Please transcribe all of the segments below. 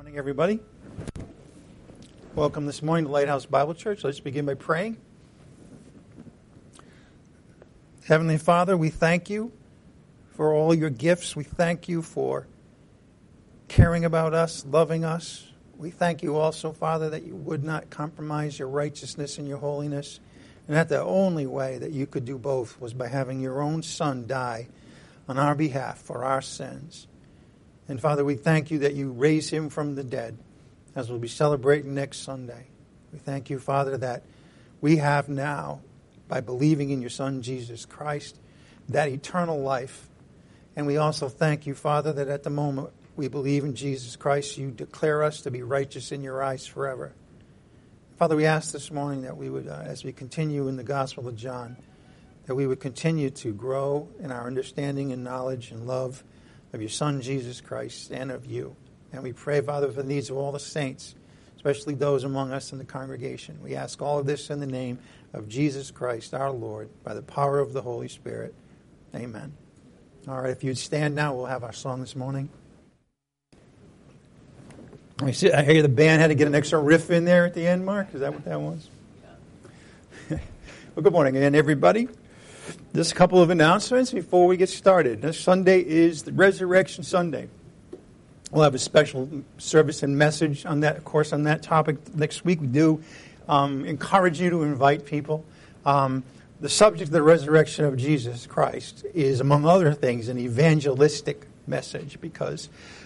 Morning, everybody. Welcome this morning to Lighthouse Bible Church. Let's begin by praying. Heavenly Father, we thank you for all your gifts. We thank you for caring about us, loving us. We thank you also, Father, that you would not compromise your righteousness and your holiness, and that the only way that you could do both was by having your own Son die on our behalf for our sins. And Father, we thank you that you raised him from the dead, as we'll be celebrating next Sunday. We thank you, Father, that we have now, by believing in your Son, Jesus Christ, that eternal life. And we also thank you, Father, that at the moment we believe in Jesus Christ, you declare us to be righteous in your eyes forever. Father, we ask this morning that we would, as we continue in the Gospel of John, that we would continue to grow in our understanding and knowledge and love of your Son, Jesus Christ, and of you. And we pray, Father, for the needs of all the saints, especially those among us in the congregation. We ask all of this in the name of Jesus Christ, our Lord, by the power of the Holy Spirit. Amen. All right, if you'd stand now, we'll have our song this morning. I hear the band had to get an extra riff in there at the end, Mark. Is that what that was? Well, good morning again, everybody. Just a couple of announcements before we get started. This Sunday is the Resurrection Sunday. We'll have a special service and message on that, of course, on that topic next week. We do encourage you to invite people. The subject of the resurrection of Jesus Christ is, among other things, an evangelistic message, because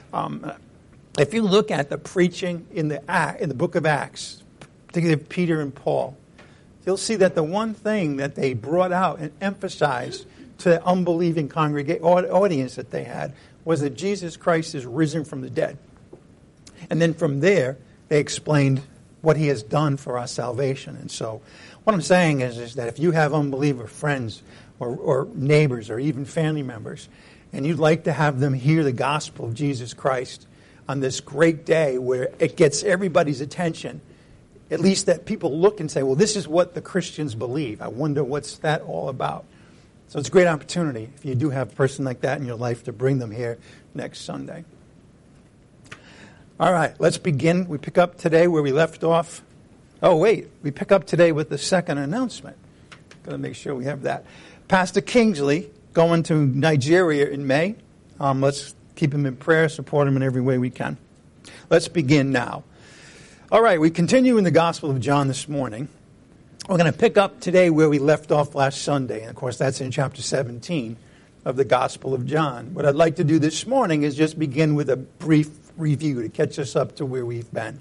if you look at the preaching in the book of Acts, particularly of Peter and Paul, you'll see that the one thing that they brought out and emphasized to the unbelieving audience that they had was that Jesus Christ is risen from the dead. And then from there, they explained what he has done for our salvation. And so what I'm saying is that if you have unbeliever friends or neighbors or even family members, and you'd like to have them hear the gospel of Jesus Christ on this great day where it gets everybody's attention, at least that people look and say, well, this is what the Christians believe. I wonder what's that all about. So it's a great opportunity, if you do have a person like that in your life, to bring them here next Sunday. All right, let's begin. We pick up today where we left off. Oh, wait, we pick up today with the second announcement. Got to make sure we have that. Pastor Kingsley going to Nigeria in May. Let's keep him in prayer, support him in every way we can. Let's begin now. All right, we continue in the Gospel of John this morning. We're going to pick up today where we left off last Sunday. And, of course, that's in chapter 17 of the Gospel of John. What I'd like to do this morning is just begin with a brief review to catch us up to where we've been.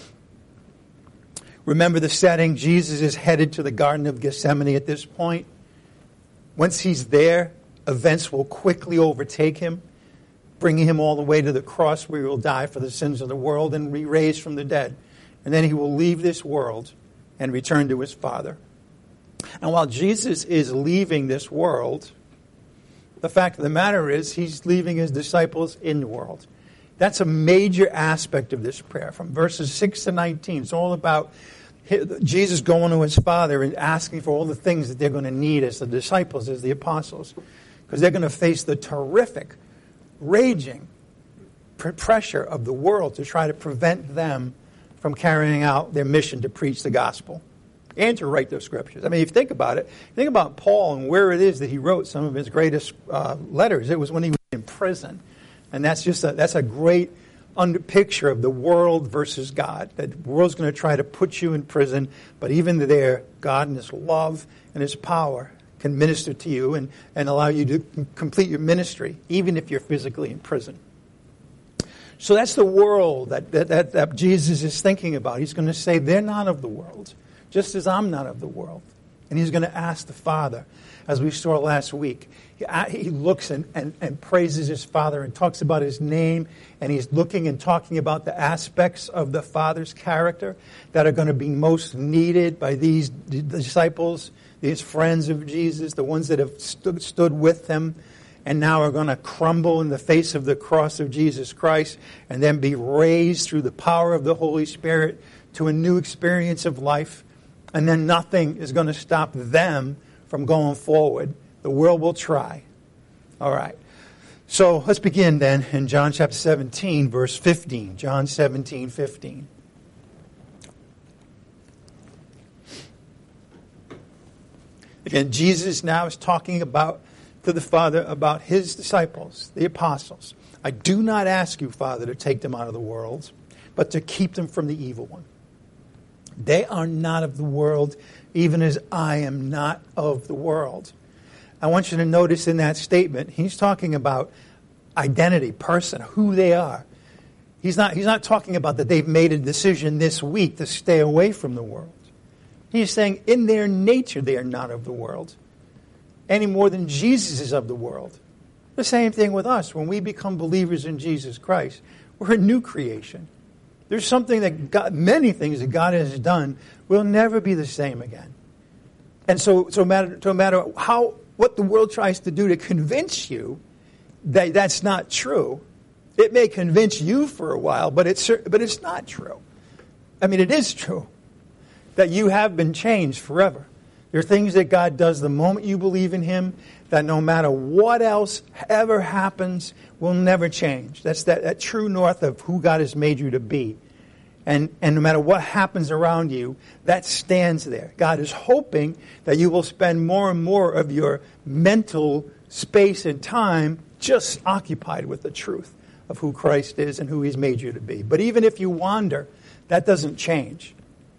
Remember the setting. Jesus is headed to the Garden of Gethsemane at this point. Once he's there, events will quickly overtake him, bringing him all the way to the cross where he will die for the sins of the world and be raised from the dead. And then he will leave this world and return to his Father. And while Jesus is leaving this world, the fact of the matter is he's leaving his disciples in the world. That's a major aspect of this prayer. From verses 6 to 19, it's all about Jesus going to his Father and asking for all the things that they're going to need as the disciples, as the apostles, because they're going to face the terrific, raging pressure of the world to try to prevent them from carrying out their mission to preach the gospel and to write those scriptures. I mean, if you think about it, think about Paul and where it is that he wrote some of his greatest letters. It was when he was in prison. And that's a great picture of the world versus God. That the world's going to try to put you in prison, but even there, God in his love and his power can minister to you and allow you to complete your ministry, even if you're physically in prison. So that's the world that Jesus is thinking about. He's going to say, they're not of the world, just as I'm not of the world. And he's going to ask the Father, as we saw last week. He looks and praises his Father and talks about his name, and he's looking and talking about the aspects of the Father's character that are going to be most needed by these disciples, these friends of Jesus, the ones that have stood with him, and now are going to crumble in the face of the cross of Jesus Christ and then be raised through the power of the Holy Spirit to a new experience of life. And then nothing is going to stop them from going forward. The world will try. All right. So let's begin then in John chapter 17, verse 15. John 17, 15. Again, Jesus now is talking to the Father about his disciples, the apostles. I do not ask you, Father, to take them out of the world, but to keep them from the evil one. They are not of the world, even as I am not of the world. I want you to notice in that statement, he's talking about identity, person, who they are. He's not talking about that they've made a decision this week to stay away from the world. He's saying in their nature they are not of the world, any more than Jesus is of the world. The same thing with us. When we become believers in Jesus Christ, we're a new creation. There's something many things that God has done will never be the same again. And so no matter what the world tries to do to convince you that that's not true, it may convince you for a while, but it's not true. I mean, it is true that you have been changed forever. There are things that God does the moment you believe in him that no matter what else ever happens will never change. That's that true north of who God has made you to be. And no matter what happens around you, that stands there. God is hoping that you will spend more and more of your mental space and time just occupied with the truth of who Christ is and who he's made you to be. But even if you wander, that doesn't change.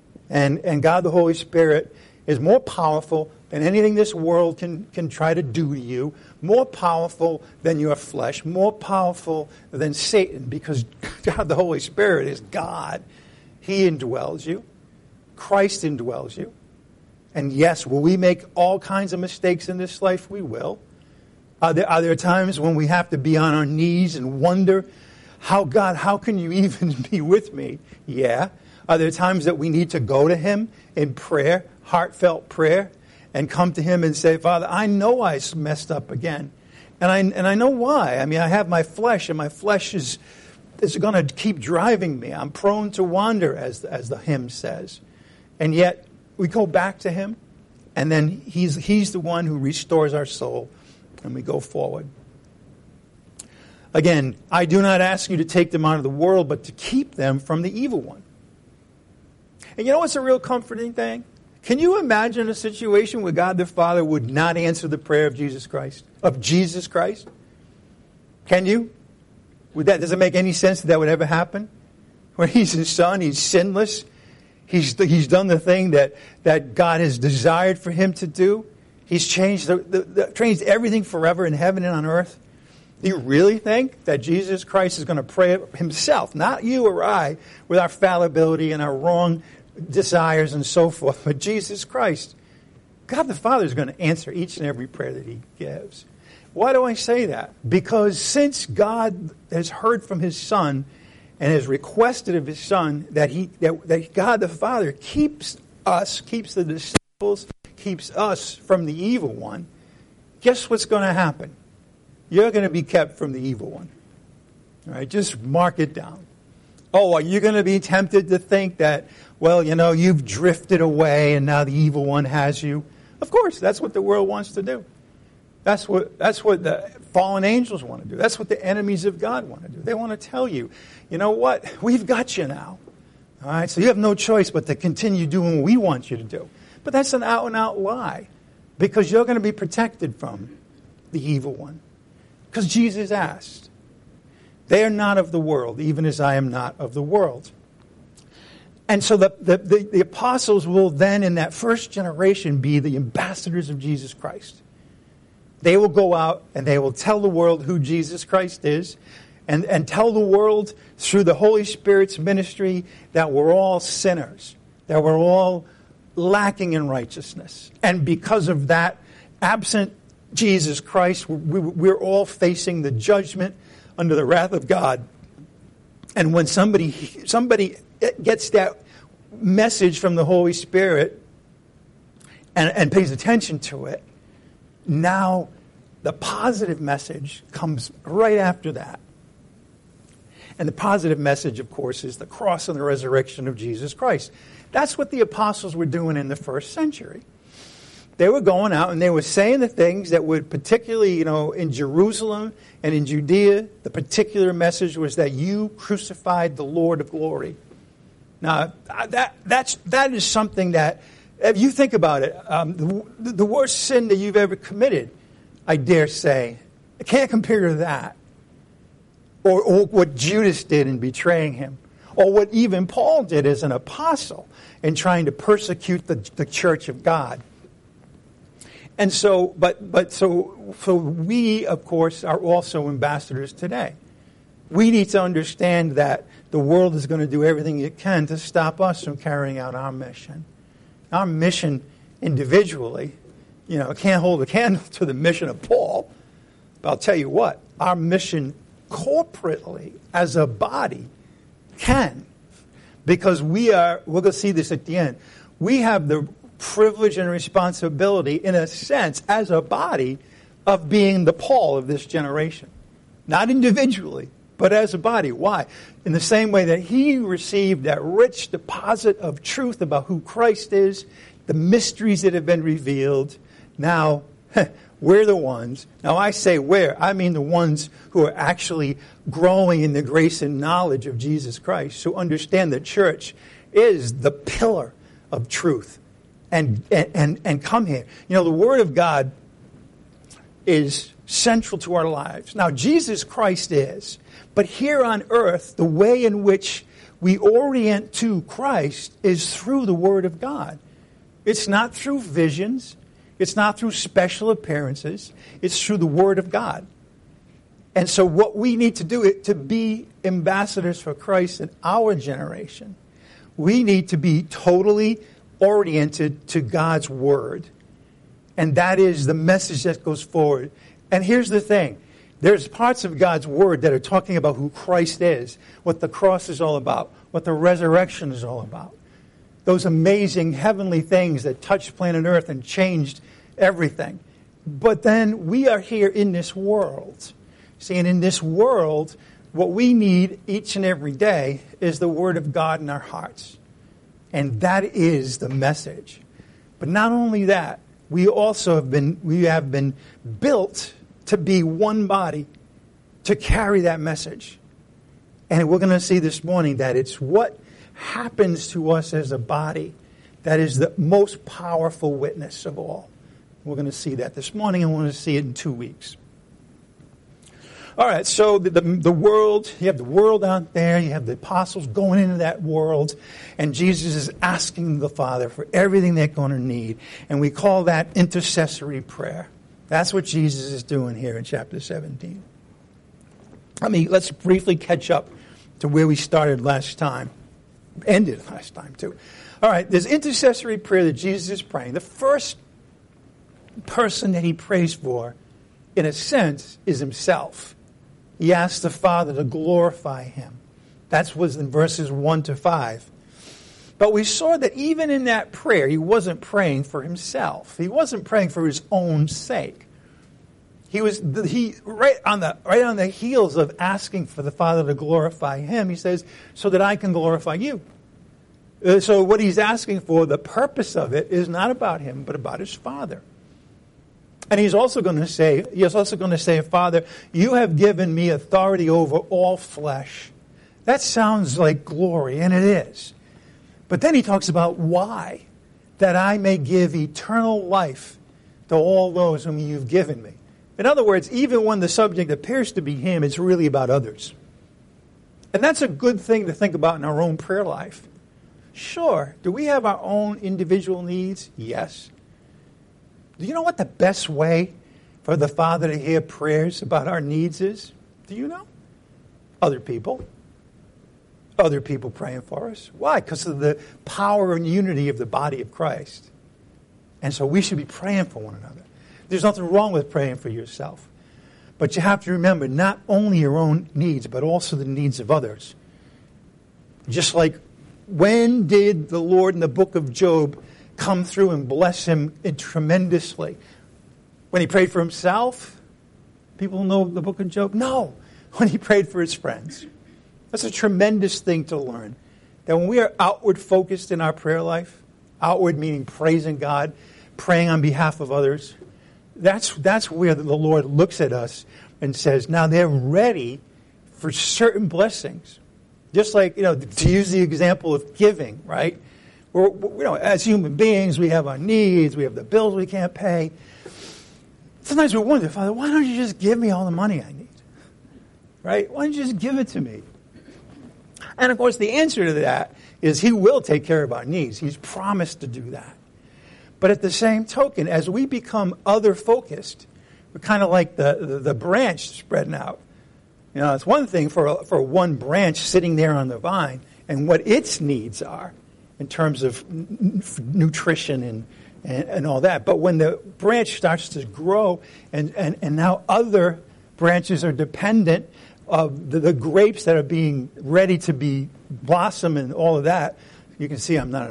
And God the Holy Spirit is more powerful than anything this world can try to do to you, more powerful than your flesh, more powerful than Satan, because God the Holy Spirit is God. He indwells you. Christ indwells you. And yes, will we make all kinds of mistakes in this life? We will. Are there times when we have to be on our knees and wonder, how can you even be with me? Yeah. Are there times that we need to go to him in prayer, heartfelt prayer, and come to him and say, Father, I know I messed up again. And I know why. I mean, I have my flesh, and my flesh is going to keep driving me. I'm prone to wander, as the hymn says. And yet, we go back to him, and then he's the one who restores our soul, and we go forward. Again, I do not ask you to take them out of the world, but to keep them from the evil one. And you know what's a real comforting thing? Can you imagine a situation where God the Father would not answer the prayer of Jesus Christ? Can you? Does it make any sense that would ever happen? When he's his son, he's sinless. He's done the thing that God has desired for him to do. He's changed changed everything forever in heaven and on earth. Do you really think that Jesus Christ is going to pray himself, not you or I, with our fallibility and our wrong desires and so forth, but Jesus Christ? God the Father is going to answer each and every prayer that he gives. Why do I say that? Because since God has heard from his Son and has requested of his Son that God the Father keeps the disciples, keeps us from the evil one, guess what's going to happen? You're going to be kept from the evil one. All right, just mark it down. Oh, are you going to be tempted to think that, well, you've drifted away and now the evil one has you? Of course, that's what the world wants to do. That's what the fallen angels want to do. That's what the enemies of God want to do. They want to tell you, you know what? We've got you now. All right, so you have no choice but to continue doing what we want you to do. But that's an out-and-out lie, because you're going to be protected from the evil one. Because Jesus asked, they are not of the world, even as I am not of the world. And so the apostles will then, in that first generation, be the ambassadors of Jesus Christ. They will go out and they will tell the world who Jesus Christ is, and tell the world through the Holy Spirit's ministry that we're all sinners, that we're all lacking in righteousness. And because of that, absent Jesus Christ, we're all facing the judgment under the wrath of God. And when somebody gets that message from the Holy Spirit and pays attention to it, now the positive message comes right after that. And the positive message, of course, is the cross and the resurrection of Jesus Christ. That's what the apostles were doing in the first century. They were going out and they were saying the things that would particularly, in Jerusalem and in Judea, the particular message was that you crucified the Lord of glory. Now, that is something that, if you think about it, the worst sin that you've ever committed, I dare say, it can't compare to that. Or what Judas did in betraying him. Or what even Paul did as an apostle in trying to persecute the church of God. And so, so we, of course, are also ambassadors today. We need to understand that the world is going to do everything it can to stop us from carrying out our mission. Our mission individually, can't hold a candle to the mission of Paul. But I'll tell you what, our mission corporately as a body can. Because we're going to see this at the end. We have the privilege and responsibility, in a sense, as a body, of being the Paul of this generation. Not individually, but as a body. Why? In the same way that he received that rich deposit of truth about who Christ is, the mysteries that have been revealed, now we're the ones. Now I say we're, I mean the ones who are actually growing in the grace and knowledge of Jesus Christ, who understand the church is the pillar of truth. And come here. The Word of God is central to our lives. Now, Jesus Christ is. But here on earth, the way in which we orient to Christ is through the Word of God. It's not through visions. It's not through special appearances. It's through the Word of God. And so what we need to do to be ambassadors for Christ in our generation, we need to be totally oriented to God's Word. And that is the message that goes forward. And here's the thing. There's parts of God's Word that are talking about who Christ is, what the cross is all about, what the resurrection is all about. Those amazing heavenly things that touched planet Earth and changed everything. But then we are here in this world. See, and in this world, what we need each and every day is the Word of God in our hearts. And that is the message. But not only that, we have been built to be one body, to carry that message. And we're going to see this morning that it's what happens to us as a body that is the most powerful witness of all. We're going to see that this morning, and we're going to see it in 2 weeks. All right, so the world, you have the world out there, you have the apostles going into that world, and Jesus is asking the Father for everything they're going to need, and we call that intercessory prayer. That's what Jesus is doing here in chapter 17. Let's briefly catch up to where we started last time, ended last time too. All right, there's intercessory prayer that Jesus is praying. The first person that he prays for, in a sense, is himself. He asks the Father to glorify him. That was in verses 1 to 5. But we saw that even in that prayer, he wasn't praying for himself. He wasn't praying for his own sake. He right on the heels of asking for the Father to glorify him, he says, so that I can glorify you. So what he's asking for, the purpose of it, is not about him, but about his Father. And he's also going to say, Father, you have given me authority over all flesh. That sounds like glory, and it is. But then he talks about why. That I may give eternal life to all those whom you've given me. In other words, even when the subject appears to be him, it's really about others. And that's a good thing to think about in our own prayer life. Sure, do we have our own individual needs? Yes. Do you know what the best way for the Father to hear prayers about our needs is? Do you know? Other people. Other people praying for us. Why? Because of the power and unity of the body of Christ. And so we should be praying for one another. There's nothing wrong with praying for yourself. But you have to remember not only your own needs, but also the needs of others. Just like, when did the Lord in the book of Job come through and bless him tremendously? When he prayed for himself? People know the book of Job? No. When he prayed for his friends. That's a tremendous thing to learn. That when we are outward focused in our prayer life, outward meaning praising God, praying on behalf of others. That's where the Lord looks at us and says, now they're ready for certain blessings. Just like, to use the example of giving, right? As human beings, we have our needs, we have the bills we can't pay. Sometimes we wonder, Father, why don't you just give me all the money I need? Right? Why don't you just give it to me? And of course, the answer to that is He will take care of our needs. He's promised to do that. But at the same token, as we become other-focused, we're kind of like the branch spreading out. It's one thing for one branch sitting there on the vine and what its needs are in terms of nutrition and all that. But when the branch starts to grow and now other branches are dependent of the grapes that are being ready to be blossom and all of that, you can see I'm not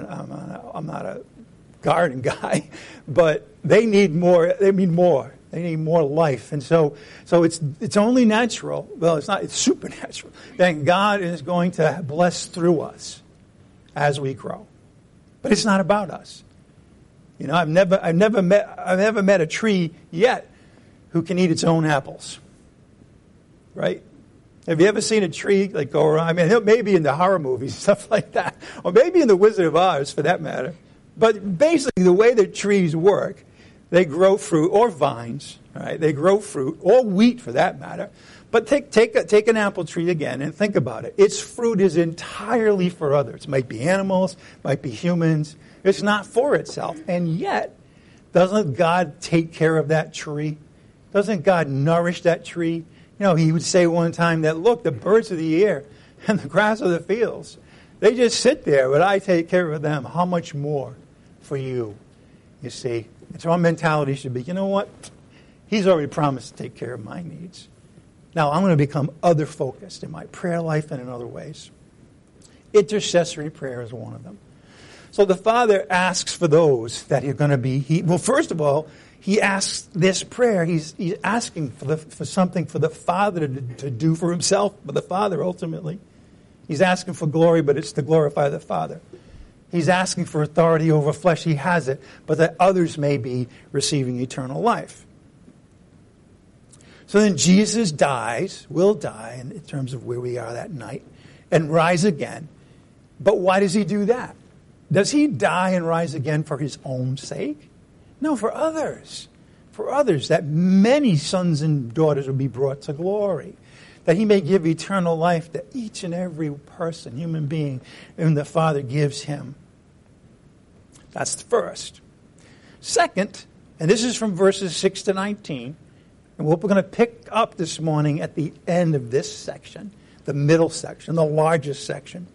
a garden guy, but they need more. They need more. They need more life. And so it's only natural. Well, it's supernatural. That God is going to bless through us as we grow. But it's not about us. I've never met a tree yet who can eat its own apples. Right? Have you ever seen a tree go around? Maybe in the horror movies, stuff like that. Or maybe in The Wizard of Oz, for that matter. But basically, the way that trees work, they grow fruit, or vines, right? They grow fruit, or wheat for that matter. But take an apple tree again and think about it. Its fruit is entirely for others. It might be animals, might be humans. It's not for itself. And yet, doesn't God take care of that tree? Doesn't God nourish that tree? He would say one time that, look, the birds of the air and the grass of the fields, they just sit there, but I take care of them. How much more for you? You see? And so our mentality should be, you know what? He's already promised to take care of my needs. Now I'm going to become other-focused in my prayer life and in other ways. Intercessory prayer is one of them. So the Father asks for those that are going to be, first of all, He asks this prayer. He's asking for something for the Father to do for Himself, but the Father ultimately. He's asking for glory, but it's to glorify the Father. He's asking for authority over flesh. He has it, but that others may be receiving eternal life. So then Jesus will die in terms of where we are that night, and rise again. But why does He do that? Does He die and rise again for His own sake? No, for others. For others, that many sons and daughters will be brought to glory. That He may give eternal life to each and every person, human being, whom the Father gives Him. That's the first. Second, and this is from verses 6 to 19, and what we're going to pick up this morning at the end of this section, the middle section, the largest section.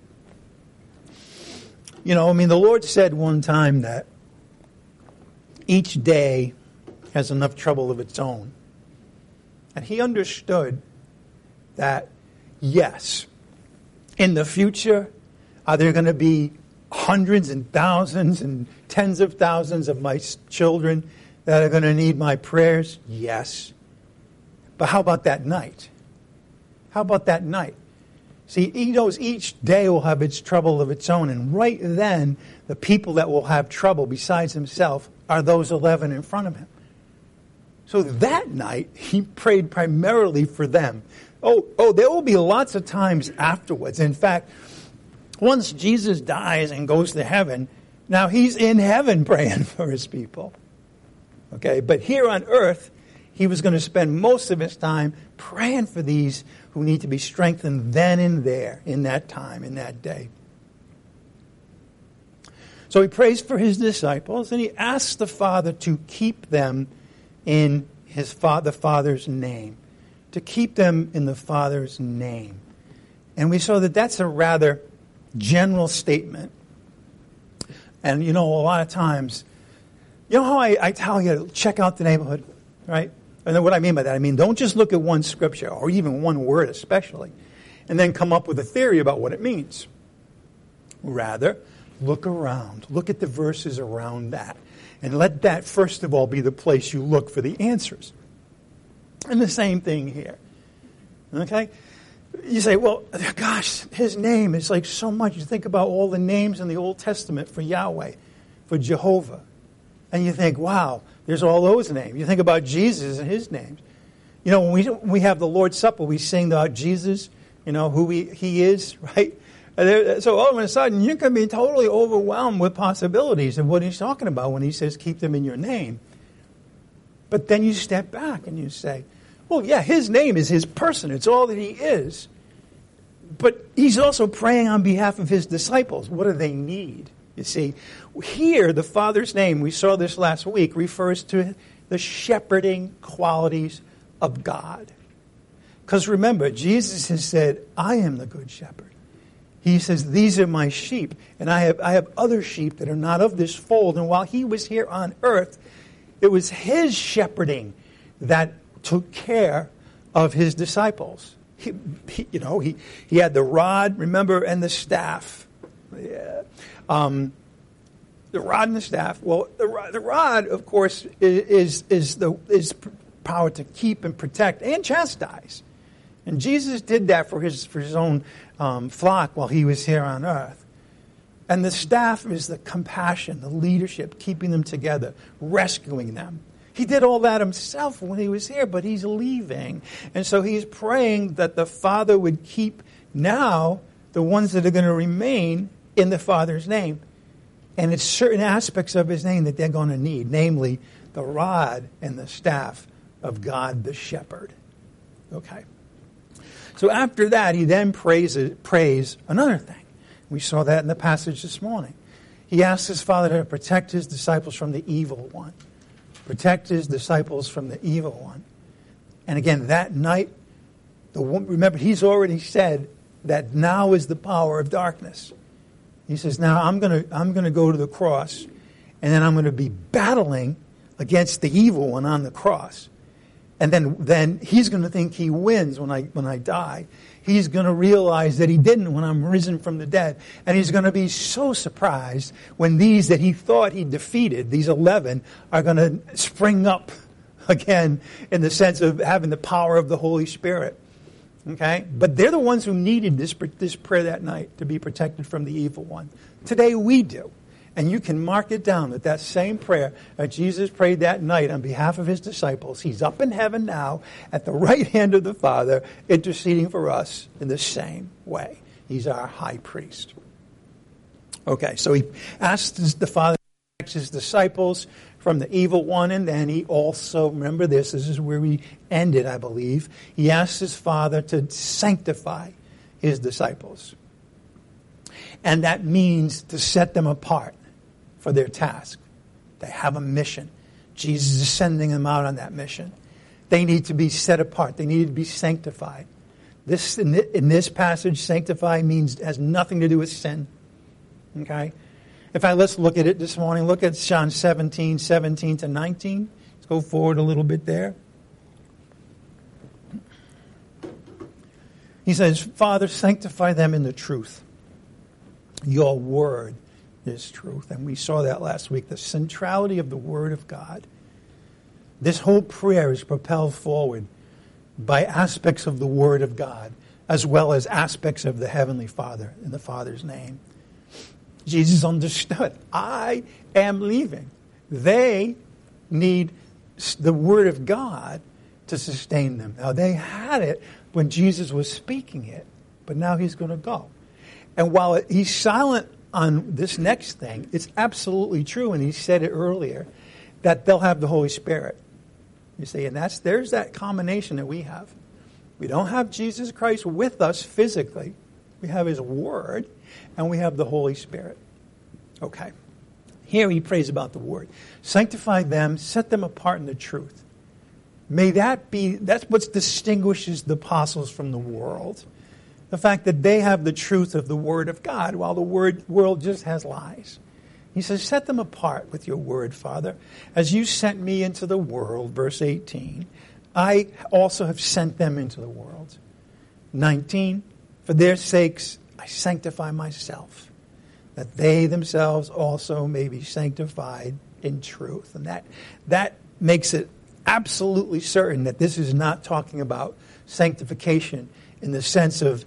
The Lord said one time that each day has enough trouble of its own. And He understood that, yes, in the future, are there going to be hundreds and thousands and tens of thousands of my children that are going to need my prayers? Yes. But how about that night? How about that night? See, He knows each day will have its trouble of its own. And right then, the people that will have trouble besides Himself are those 11 in front of Him. So that night, He prayed primarily for them. Oh, there will be lots of times afterwards. In fact, once Jesus dies and goes to heaven, now He's in heaven praying for His people. Okay, but here on earth, He was going to spend most of His time praying for these who need to be strengthened then and there, in that time, in that day. So He prays for His disciples, and He asks the Father to keep them in the Father's name. To keep them in the Father's name. And we saw that that's a rather general statement. And a lot of times, how I tell you to check out the neighborhood, right? And what I mean by that, don't just look at one scripture, or even one word especially, and then come up with a theory about what it means. Rather, look around. Look at the verses around that. And let that, first of all, be the place you look for the answers. And the same thing here. Okay? You say, well, gosh, His name is so much. You think about all the names in the Old Testament for Yahweh, for Jehovah. And you think, wow, there's all those names. You think about Jesus and his names. You know, when we have the Lord's Supper, we sing about Jesus, you know, who he is, right? So all of a sudden, you can be totally overwhelmed with possibilities of what he's talking about when he says, keep them in your name. But then you step back and you say, well, yeah, his name is his person. It's all that he is. But he's also praying on behalf of his disciples. What do they need? You see, here, the Father's name, we saw this last week, refers to the shepherding qualities of God. Because remember, Jesus has said, I am the good shepherd. He says, these are my sheep, and I have other sheep that are not of this fold. And while he was here on earth, it was his shepherding that took care of his disciples. He had the rod, remember, and the staff. Yeah. The rod and the staff. Well, the rod, of course, is power to keep and protect and chastise. And Jesus did that for his own flock while he was here on earth. And the staff is the compassion, the leadership, keeping them together, rescuing them. He did all that himself when he was here, but he's leaving. And so he's praying that the Father would keep now the ones that are going to remain in the Father's name. And it's certain aspects of his name that they're going to need, namely the rod and the staff of God the shepherd. Okay. So after that, he then prays another thing. We saw that in the passage this morning. He asks his Father to protect his disciples from the evil one. Protect his disciples from the evil one. And again, that night, remember, he's already said that now is the power of darkness. He says, now I'm going to go to the cross, and then I'm going to be battling against the evil one on the cross. And then he's going to think he wins when I die. He's going to realize that he didn't when I'm risen from the dead. And he's going to be so surprised when these that he thought he defeated, these 11, are going to spring up again in the sense of having the power of the Holy Spirit. Okay? But they're the ones who needed this prayer that night to be protected from the evil one. Today we do. And you can mark it down that same prayer that Jesus prayed that night on behalf of his disciples. He's up in heaven now at the right hand of the Father, interceding for us in the same way. He's our high priest. Okay, so he asks the Father to protect his disciples from the evil one, and then he also, remember this is where we ended, I believe. He asks his Father to sanctify his disciples. And that means to set them apart for their task. They have a mission. Jesus is sending them out on that mission. They need to be set apart. They need to be sanctified. This in this passage, sanctify has nothing to do with sin. Okay? In fact, let's look at it this morning. Look at John 17 to 19. Let's go forward a little bit there. He says, Father, sanctify them in the truth. Your word is truth. And we saw that last week, the centrality of the Word of God. This whole prayer is propelled forward by aspects of the Word of God, as well as aspects of the Heavenly Father in the Father's name. Jesus understood, I am leaving. They need the Word of God to sustain them. Now, they had it when Jesus was speaking it, but now he's going to go. And while he's silent on this next thing, it's absolutely true, and he said it earlier, that they'll have the Holy Spirit. You see, and there's that combination that we have. We don't have Jesus Christ with us physically. We have his Word, and we have the Holy Spirit. Okay. Here he prays about the Word. Sanctify them, set them apart in the truth. May that's what distinguishes the apostles from the world. The fact that they have the truth of the Word of God, while the world just has lies. He says, set them apart with your Word, Father. As you sent me into the world, verse 18, I also have sent them into the world. 19, for their sakes I sanctify myself, that they themselves also may be sanctified in truth. And that makes it absolutely certain that this is not talking about sanctification in the sense of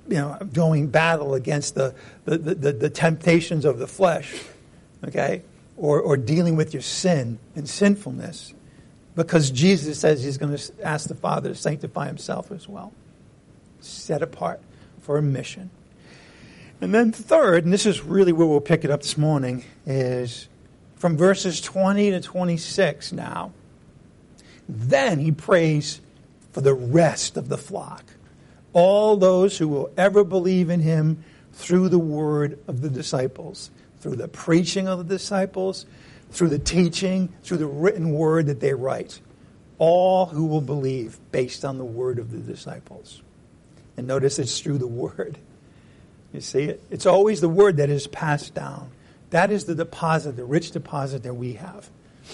going battle against the temptations of the flesh. Okay? or dealing with your sin and sinfulness, because Jesus says he's going to ask the Father to sanctify himself as well. Set apart for a mission. And then third, and this is really where we'll pick it up this morning, is from verses 20 to 26 now. Then he prays for the rest of the flock, all those who will ever believe in him through the word of the disciples, through the preaching of the disciples, through the teaching, through the written word that they write. All who will believe based on the word of the disciples. And notice it's through the word. You see it? It's always the word that is passed down. That is the deposit, the rich deposit that we have.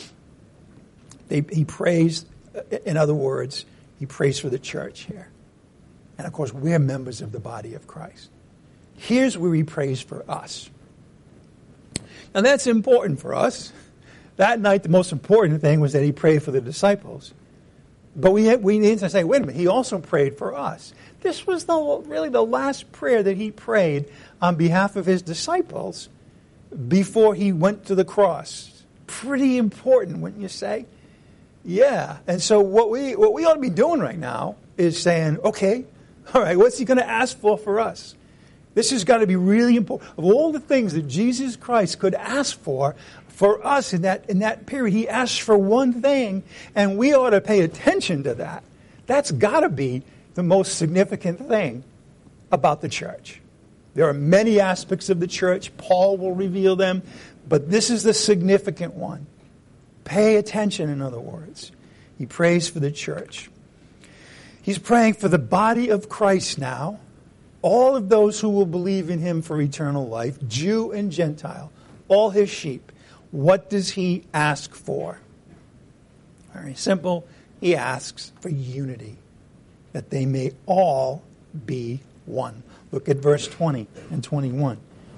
He prays, in other words, he prays for the church here. And of course, we're members of the body of Christ. Here's where he prays for us. Now that's important for us. That night, the most important thing was that he prayed for the disciples. But we need to say, wait a minute, he also prayed for us. This was really the last prayer that he prayed on behalf of his disciples before he went to the cross. Pretty important, wouldn't you say? Yeah. And so what we ought to be doing right now is saying, okay, all right, what's he going to ask for us? This has got to be really important. Of all the things that Jesus Christ could ask for us in that period, he asked for one thing, and we ought to pay attention to that. That's got to be the most significant thing about the church. There are many aspects of the church. Paul will reveal them, but this is the significant one. Pay attention, in other words. He prays for the church. He's praying for the body of Christ now, all of those who will believe in him for eternal life, Jew and Gentile, all his sheep. What does he ask for? Very simple. He asks for unity, that they may all be one. Look at verse 20 and 21.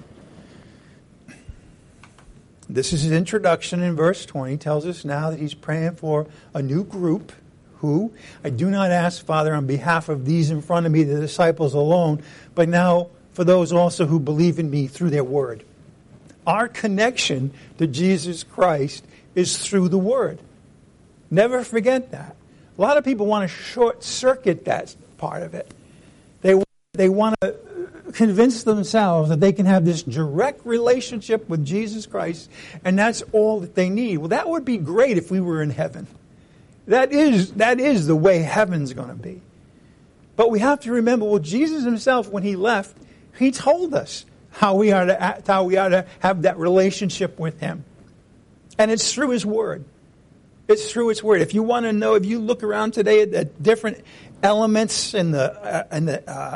This is his introduction in verse 20. Tells us now that he's praying for a new group who, I do not ask, Father, on behalf of these in front of me, the disciples alone, but now for those also who believe in me through their word. Our connection to Jesus Christ is through the word. Never forget that. A lot of people want to short-circuit that part of it. They want to convince themselves that they can have this direct relationship with Jesus Christ, and that's all that they need. Well, that would be great if we were in heaven. That is the way heaven's going to be. But we have to remember, well, Jesus himself, when he left, he told us how we are to act, how we are to have that relationship with him. And it's through his word. It's through his word. If you want to know, if you look around today at different elements in the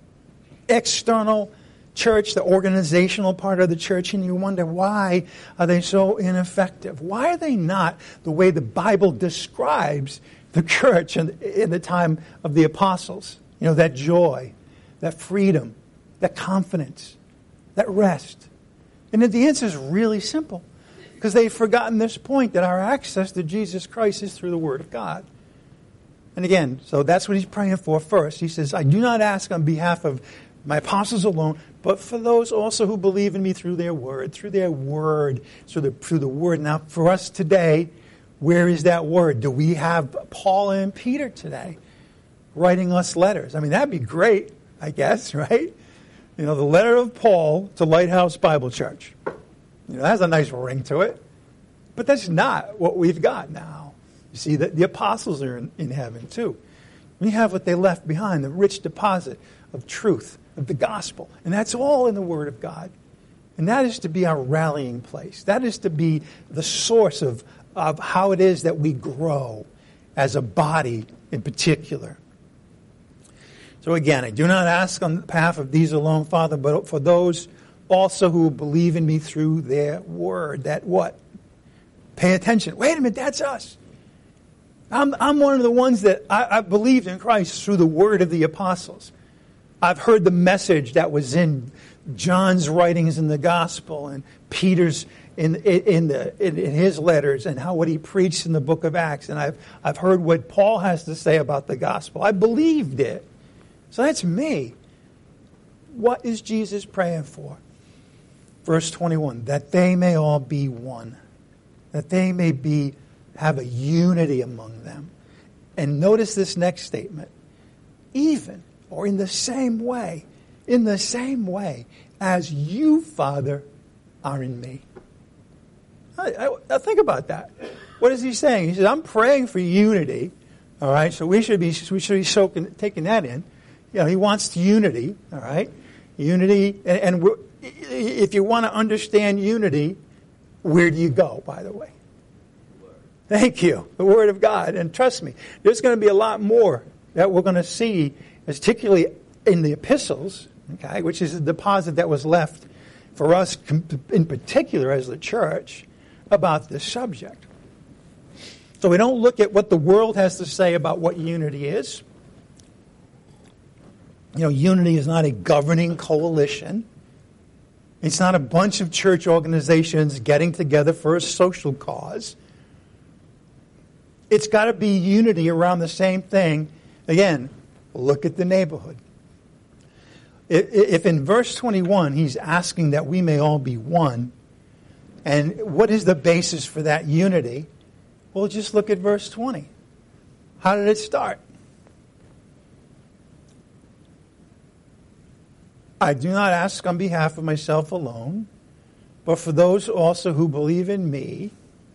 external church, the organizational part of the church, and you wonder, why are they so ineffective? Why are they not the way the Bible describes the church in the time of the apostles? You know, that joy, that freedom, that confidence, that rest. And the answer is really simple, because they've forgotten this point, that our access to Jesus Christ is through the Word of God. And again, so that's what he's praying for first. He says, I do not ask on behalf of my apostles alone, but for those also who believe in me through their word, through the word. Now, for us today, where is that word? Do we have Paul and Peter today writing us letters? I mean, that'd be great, I guess, right? You know, the letter of Paul to Lighthouse Bible Church. You know, that has a nice ring to it. But that's not what we've got now. You see, the apostles are in heaven too. We have what they left behind, the rich deposit of truth, of the gospel. And that's all in the Word of God. And that is to be our rallying place. That is to be the source of how it is that we grow as a body in particular. So again, I do not ask on behalf of these alone, Father, but for those also who believe in me through their word. That what? Pay attention. Wait a minute, that's us. I'm one of the ones that I believed in Christ through the word of the apostles. I've heard the message that was in John's writings in the gospel and Peter's in his letters, and what he preached in the book of Acts. And I've heard what Paul has to say about the gospel. I believed it. So that's me. What is Jesus praying for? Verse 21, that they may all be one. That they may have a unity among them. And notice this next statement. Even, or in the same way as you, Father, are in me. Now think about that. What is he saying? He says, I'm praying for unity. All right, so we should be taking that in. You know, he wants unity. All right, unity. And if you want to understand unity, where do you go? By the way, thank you, the Word of God. And trust me, there's going to be a lot more that we're going to see, particularly in the epistles. Okay, which is the deposit that was left for us, in particular as the church, about this subject. So we don't look at what the world has to say about what unity is. You know, unity is not a governing coalition. It's not a bunch of church organizations getting together for a social cause. It's got to be unity around the same thing. Again, look at the neighborhood. If in verse 21 he's asking that we may all be one, and what is the basis for that unity? Well, just look at verse 20. How did it start? I do not ask on behalf of myself alone, but for those also who believe in me.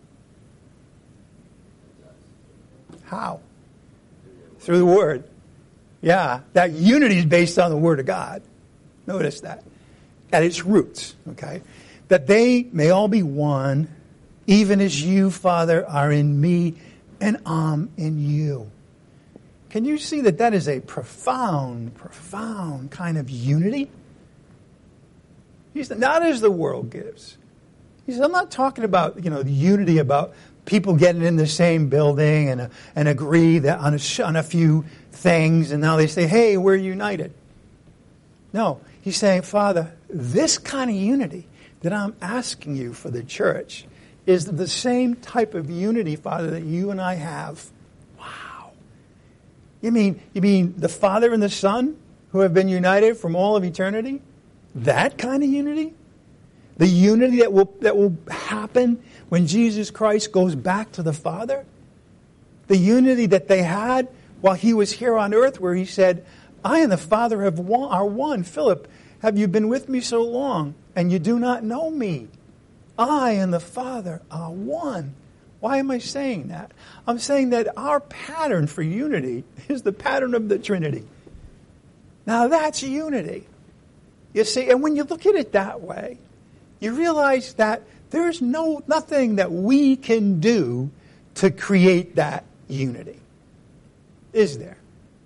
How? Through the Word. Yeah, that unity is based on the Word of God. Notice that. At its roots, okay? That they may all be one, even as you, Father, are in me and I'm in you. Can you see that is a profound, profound kind of unity? Not as the world gives. He says, I'm not talking about, the unity about people getting in the same building and agree that on a few things, and now they say, hey, we're united. No, he's saying, Father, this kind of unity that I'm asking you for the church is the same type of unity, Father, that you and I have. Wow. You mean the Father and the Son who have been united from all of eternity? That kind of unity? The unity that will happen when Jesus Christ goes back to the Father? The unity that they had while he was here on earth, where he said, I and the Father are one. Philip, have you been with me so long, and you do not know me? I and the Father are one. Why am I saying that? I'm saying that our pattern for unity is the pattern of the Trinity. Now that's unity. You see, and when you look at it that way, you realize that there's nothing that we can do to create that unity. Is there?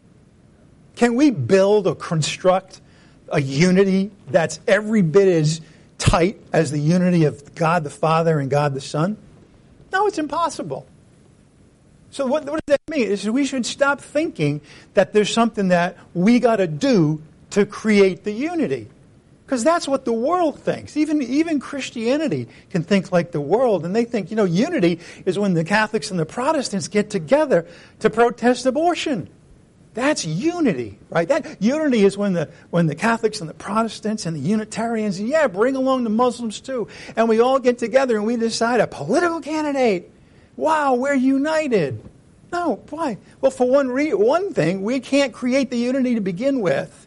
Can we build or construct a unity that's every bit as tight as the unity of God the Father and God the Son? No, it's impossible. So what does that mean? Is we should stop thinking that there's something that we got to do to create the unity. Because that's what the world thinks. Even Christianity can think like the world. And they think, unity is when the Catholics and the Protestants get together to protest abortion. That's unity, right? That unity is when the Catholics and the Protestants and the Unitarians, bring along the Muslims too. And we all get together and we decide a political candidate. Wow, we're united. No, why? Well, for one thing, we can't create the unity to begin with.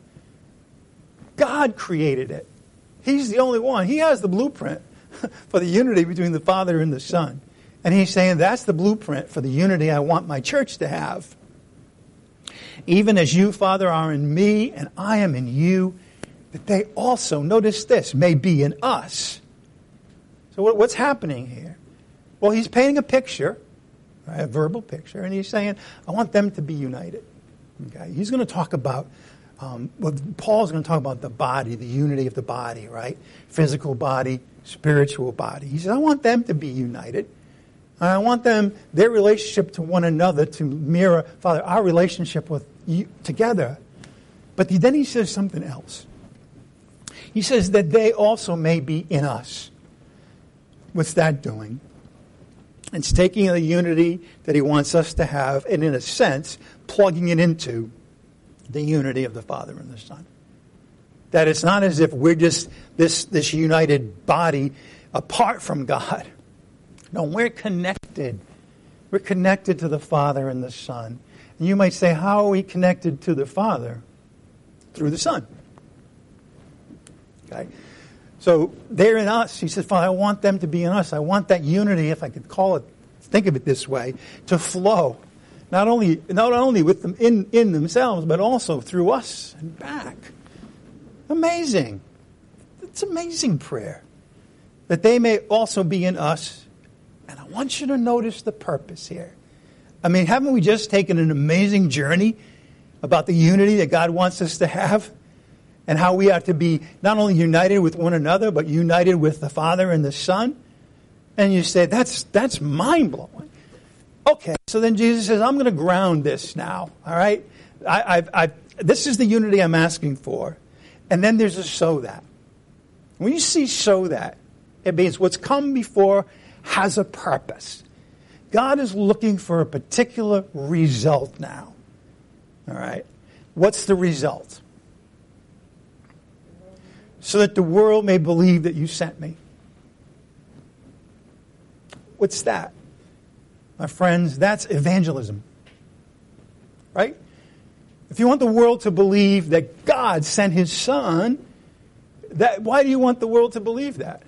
God created it. He's the only one. He has the blueprint for the unity between the Father and the Son. And he's saying that's the blueprint for the unity I want my church to have. Even as you, Father, are in me and I am in you, that they also, notice this, may be in us. So what's happening here? Well, he's painting a picture, right, a verbal picture, and he's saying, I want them to be united. Okay? He's going to talk about Paul's going to talk about the body, the unity of the body, right? Physical body, spiritual body. He says, I want them to be united. I want their relationship to one another to mirror, Father, our relationship with you together. But then he says something else. He says that they also may be in us. What's that doing? It's taking the unity that he wants us to have and, in a sense, plugging it into the unity of the Father and the Son. That it's not as if we're just this united body apart from God. No, we're connected. We're connected to the Father and the Son. And you might say, how are we connected to the Father? Through the Son. Okay? So they're in us. He says, Father, I want them to be in us. I want that unity, if I could call it, think of it this way, to flow. Not only with them in themselves, but also through us and back. Amazing. It's amazing prayer. That they may also be in us. And I want you to notice the purpose here. I mean, haven't we just taken an amazing journey about the unity that God wants us to have? And how we are to be not only united with one another, but united with the Father and the Son. And you say, that's mind-blowing. Okay, so then Jesus says, I'm going to ground this now. All right? This is the unity I'm asking for. And then there's a so that. When you see so that, it means what's come before has a purpose. God is looking for a particular result now. All right? What's the result? So that the world may believe that you sent me. What's that? My friends, that's evangelism. Right? If you want the world to believe that God sent His Son, why do you want the world to believe that?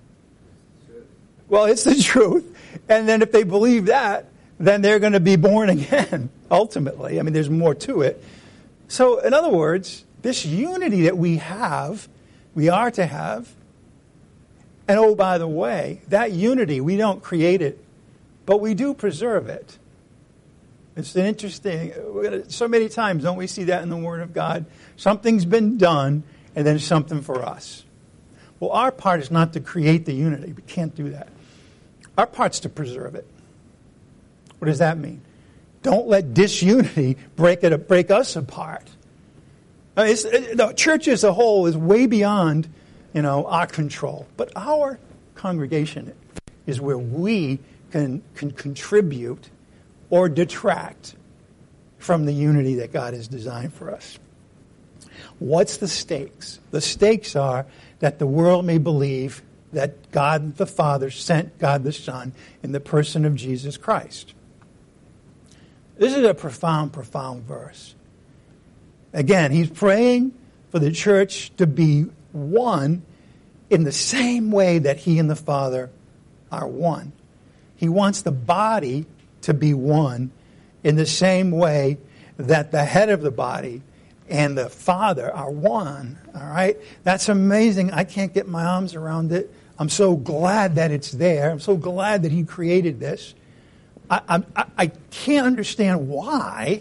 Well, it's the truth. And then if they believe that, then they're going to be born again, ultimately. I mean, there's more to it. So, in other words, this unity that we are to have, and oh, by the way, that unity, we don't create it, but we do preserve it. It's an interesting, so many times don't we see that in the Word of God? Something's been done, and then something for us. Well, our part is not to create the unity. We can't do that. Our part's to preserve it. What does that mean? Don't let disunity break us apart. The church as a whole is way beyond, our control. But our congregation is where we can contribute or detract from the unity that God has designed for us. What's the stakes? The stakes are that the world may believe that God the Father sent God the Son in the person of Jesus Christ. This is a profound, profound verse. Again, he's praying for the church to be one in the same way that he and the Father are one. He wants the body to be one in the same way that the head of the body and the Father are one. All right? That's amazing. I can't get my arms around it. I'm so glad that it's there. I'm so glad that he created this. I can't understand why.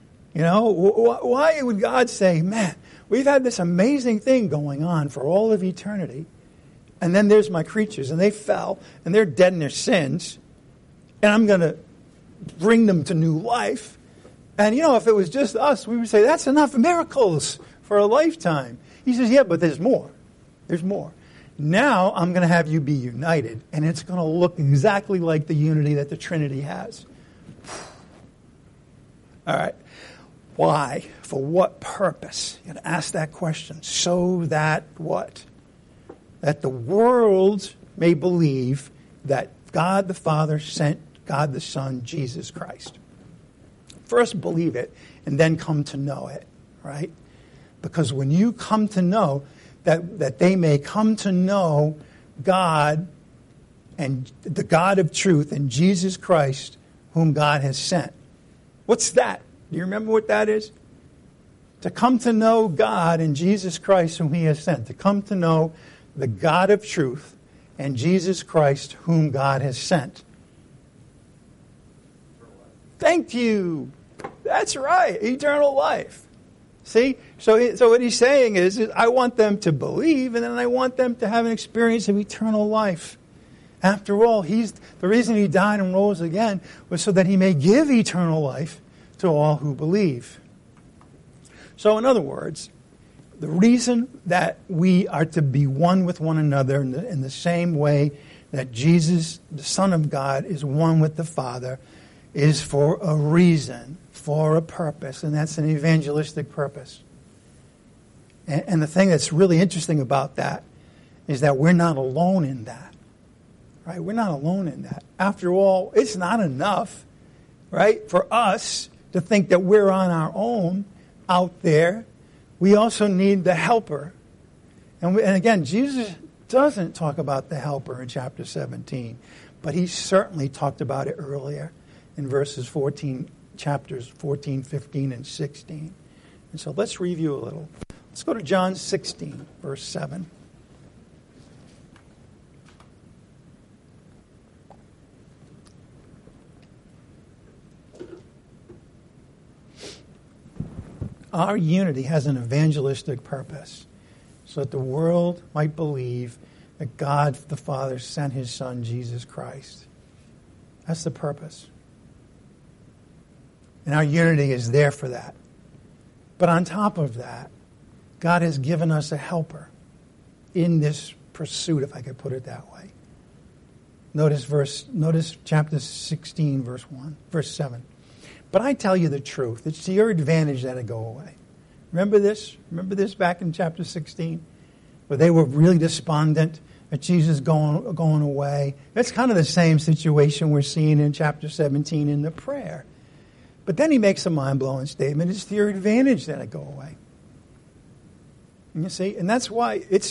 Why would God say, man, we've had this amazing thing going on for all of eternity, and then there's my creatures, and they fell, and they're dead in their sins, and I'm going to bring them to new life. And, if it was just us, we would say, that's enough miracles for a lifetime. He says, yeah, but there's more. There's more. Now I'm going to have you be united, and it's going to look exactly like the unity that the Trinity has. All right. Why? For what purpose? You got to ask that question. So that what? That the world may believe that God the Father sent God the Son, Jesus Christ. First believe it, and then come to know it, right? Because when you come to know, that they may come to know God and the God of truth and Jesus Christ whom God has sent. What's that? Do you remember what that is? To come to know God and Jesus Christ whom he has sent. To come to know the God of truth and Jesus Christ whom God has sent. Thank you. That's right. Eternal life. See? So what he's saying is I want them to believe, and then I want them to have an experience of eternal life. After all, the reason he died and rose again was so that he may give eternal life to all who believe. So in other words, the reason that we are to be one with one another in the same way that Jesus, the Son of God, is one with the Father is for a reason, for a purpose, and that's an evangelistic purpose. And the thing that's really interesting about that is that we're not alone in that. Right? We're not alone in that. After all, it's not enough, right, for us to think that we're on our own out there. We also need the helper. And again, Jesus doesn't talk about the helper in chapter 17, but he certainly talked about it earlier in chapters 14, 15, and 16. And so let's review a little. Let's go to John 16, verse 7. Our unity has an evangelistic purpose, so that the world might believe that God the Father sent his Son, Jesus Christ. That's the purpose. And our unity is there for that. But on top of that, God has given us a helper in this pursuit, if I could put it that way. Notice chapter 16, verse 7. But I tell you the truth. It's to your advantage that it go away. Remember this? Remember this back in chapter 16? Where they were really despondent at Jesus going away. That's kind of the same situation we're seeing in chapter 17 in the prayer. But then he makes a mind-blowing statement. It's to your advantage that it go away. And you see? And that's why it's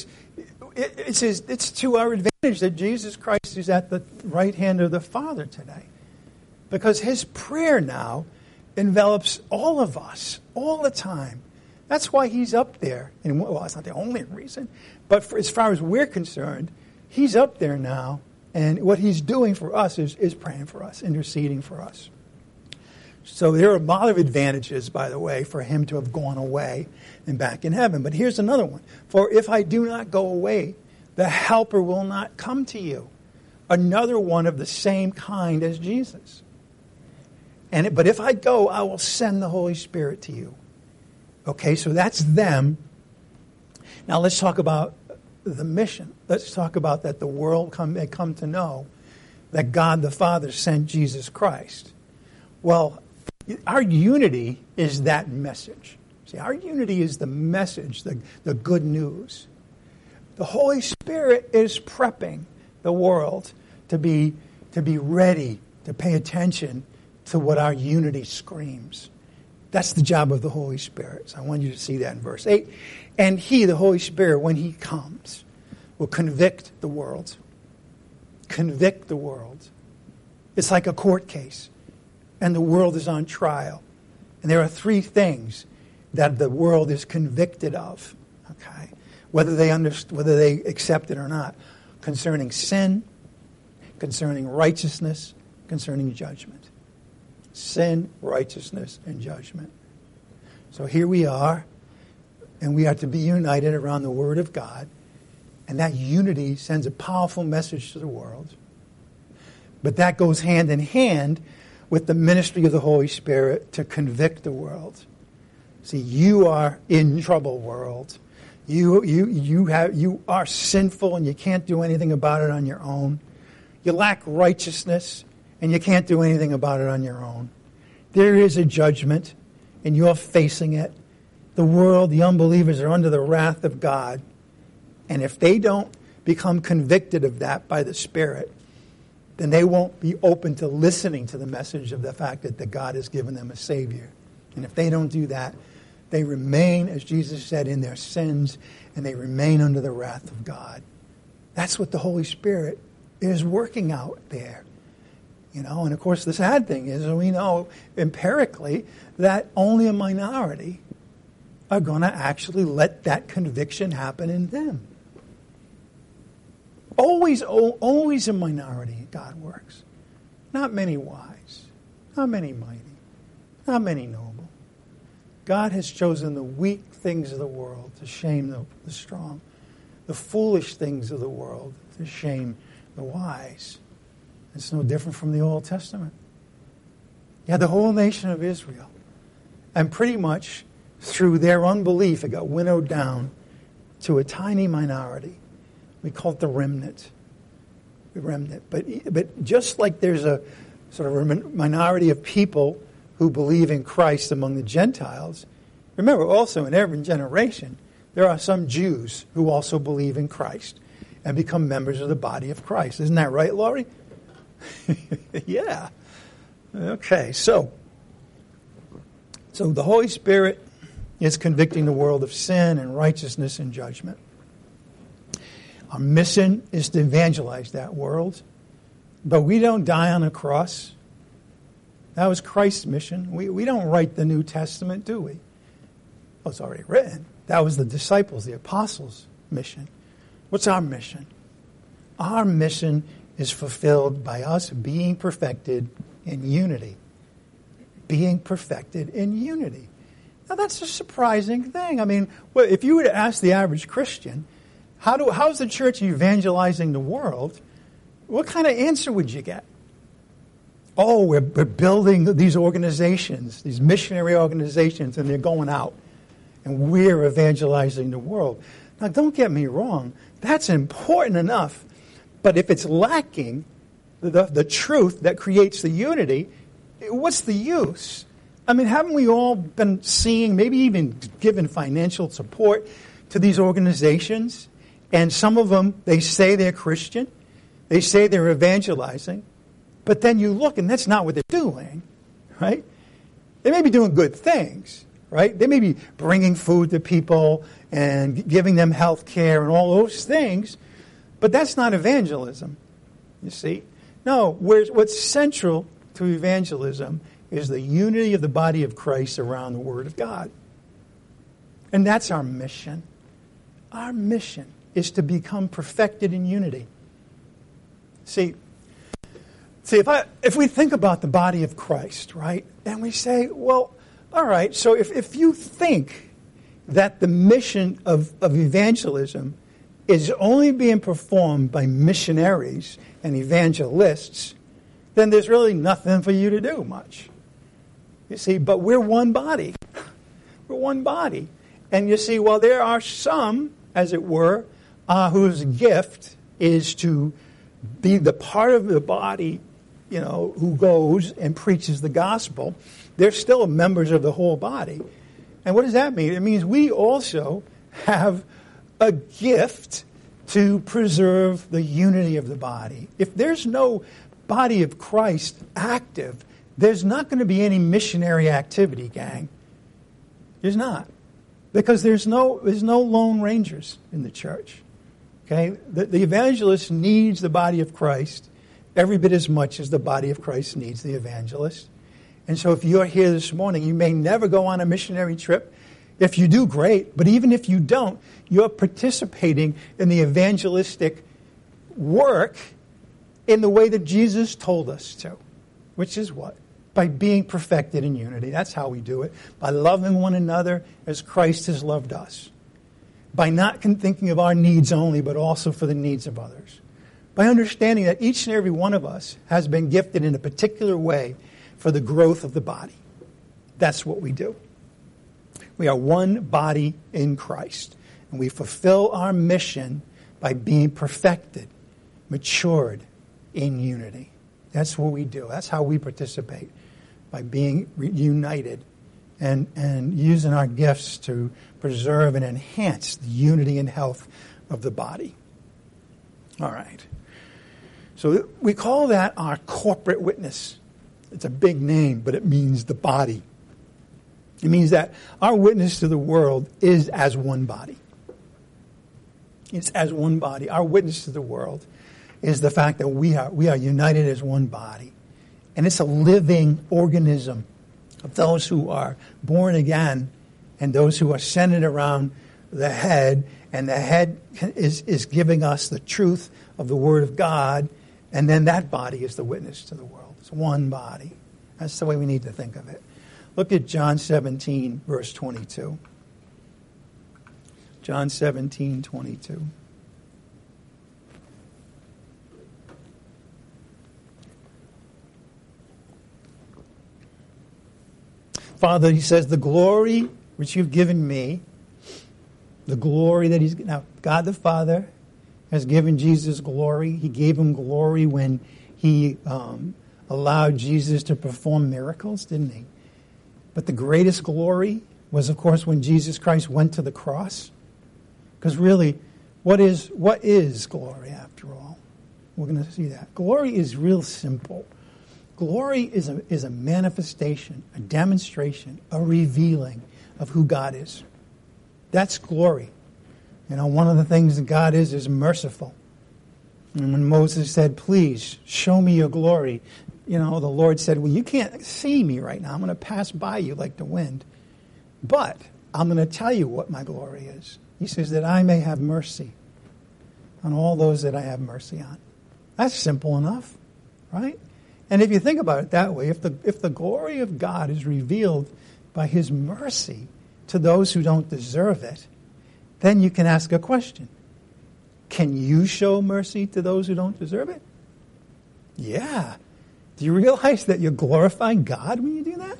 to our advantage that Jesus Christ is at the right hand of the Father today. Because his prayer now envelops all of us, all the time. That's why he's up there. And, well, that's not the only reason. But as far as we're concerned, he's up there now. And what he's doing for us is praying for us, interceding for us. So there are a lot of advantages, by the way, for him to have gone away and back in heaven. But here's another one. For if I do not go away, the helper will not come to you. Another one of the same kind as Jesus. But if I go, I will send the Holy Spirit to you. Okay, so that's them. Now let's talk about the mission. Let's talk about that the world may come to know that God the Father sent Jesus Christ. Well, our unity is that message. See, our unity is the message, the good news. The Holy Spirit is prepping the world to be ready to pay attention to what our unity screams. That's the job of the Holy Spirit. So I want you to see that in verse 8. And he, the Holy Spirit, when he comes, will convict the world. Convict the world. It's like a court case. And the world is on trial. And there are three things that the world is convicted of. Okay? Whether they accept it or not. Concerning sin, concerning righteousness, concerning judgment. Sin, righteousness, and judgment. So here we are, and we are to be united around the Word of God, and that unity sends a powerful message to the world. But that goes hand in hand with the ministry of the Holy Spirit to convict the world. See, you are in trouble, world. You are sinful, and you can't do anything about it on your own. You lack righteousness, and you can't do anything about it on your own. There is a judgment, and you're facing it. The world, the unbelievers, are under the wrath of God. And if they don't become convicted of that by the Spirit, then they won't be open to listening to the message of the fact that God has given them a Savior. And if they don't do that, they remain, as Jesus said, in their sins, and they remain under the wrath of God. That's what the Holy Spirit is working out there. You know, and of course the sad thing is we know empirically that only a minority are going to actually let that conviction happen in them. Always a minority God works. Not many wise, not many mighty, not many noble. God has chosen the weak things of the world to shame the strong, the foolish things of the world to shame the wise. It's no different from the Old Testament. You had the whole nation of Israel. And pretty much through their unbelief, it got winnowed down to a tiny minority. We call it the remnant. The remnant. But just like there's a sort of a minority of people who believe in Christ among the Gentiles, remember also in every generation, there are some Jews who also believe in Christ and become members of the body of Christ. Isn't that right, Laurie? Yeah. Okay, so the Holy Spirit is convicting the world of sin and righteousness and judgment. Our mission is to evangelize that world, but we don't die on a cross. That was Christ's mission. We don't write the New Testament, do we? Well, it's already written. That was the disciples, the apostles' mission. What's our mission? Our mission is fulfilled by us being perfected in unity. Being perfected in unity. Now, that's a surprising thing. I mean, if you were to ask the average Christian, how's the church evangelizing the world? What kind of answer would you get? Oh, we're building these organizations, these missionary organizations, and they're going out. And we're evangelizing the world. Now, don't get me wrong. That's important enough. But if it's lacking the truth that creates the unity, what's the use? I mean, haven't we all been seeing, maybe even given financial support to these organizations? And some of them, they say they're Christian. They say they're evangelizing. But then you look, and that's not what they're doing, right? They may be doing good things, right? They may be bringing food to people and giving them health care and all those things. But that's not evangelism, you see. No, what's central to evangelism is the unity of the body of Christ around the Word of God. And that's our mission. Our mission is to become perfected in unity. See, if we think about the body of Christ, right, and we say, well, all right, so if you think that the mission of evangelism is only being performed by missionaries and evangelists, then there's really nothing for you to do much. You see, but we're one body. We're one body. And you see, well, there are some, as it were, whose gift is to be the part of the body, you know, who goes and preaches the gospel. They're still members of the whole body. And what does that mean? It means we also have a gift to preserve the unity of the body. If there's no body of Christ active, there's not going to be any missionary activity, gang. There's not. Because there's no lone rangers in the church. Okay? The evangelist needs the body of Christ every bit as much as the body of Christ needs the evangelist. And so if you're here this morning, you may never go on a missionary trip. If you do, great. But even if you don't, you're participating in the evangelistic work in the way that Jesus told us to. Which is what? By being perfected in unity. That's how we do it. By loving one another as Christ has loved us. By not thinking of our needs only, but also for the needs of others. By understanding that each and every one of us has been gifted in a particular way for the growth of the body. That's what we do. We are one body in Christ. And we fulfill our mission by being perfected, matured in unity. That's what we do. That's how we participate. By being united and using our gifts to preserve and enhance the unity and health of the body. All right. So we call that our corporate witness. It's a big name, but it means the body. It means that our witness to the world is as one body. It's as one body. Our witness to the world is the fact that we are united as one body. And it's a living organism of those who are born again and those who are centered around the head. And the head is giving us the truth of the Word of God. And then that body is the witness to the world. It's one body. That's the way we need to think of it. Look at John 17, verse 22. John 17, 22. Father, he says, the glory which you've given me, the glory that now God the Father has given Jesus glory. He gave him glory when he allowed Jesus to perform miracles, didn't he? But the greatest glory was, of course, when Jesus Christ went to the cross. Because really, what is glory after all? We're going to see that. Glory is real simple. Glory is a manifestation, a demonstration, a revealing of who God is. That's glory. One of the things that God is merciful. And when Moses said, please, show me your glory, the Lord said, well, you can't see me right now. I'm going to pass by you like the wind. But I'm going to tell you what my glory is. He says that I may have mercy on all those that I have mercy on. That's simple enough, right? And if you think about it that way, if the glory of God is revealed by his mercy to those who don't deserve it, then you can ask a question. Can you show mercy to those who don't deserve it? Yeah. Do you realize that you're glorifying God when you do that?